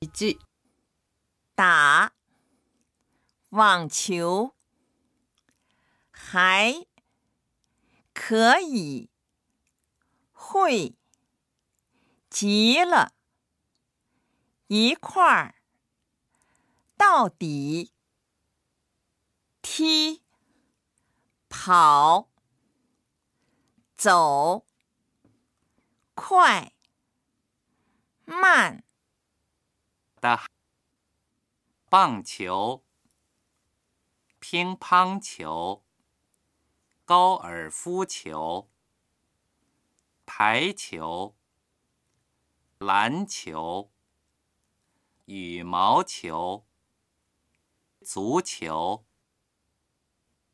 句：打网球，还可以会极了，一块儿到底，踢跑走快慢的棒球、乒乓球、高尔夫球、排球、篮球、羽毛球、足球。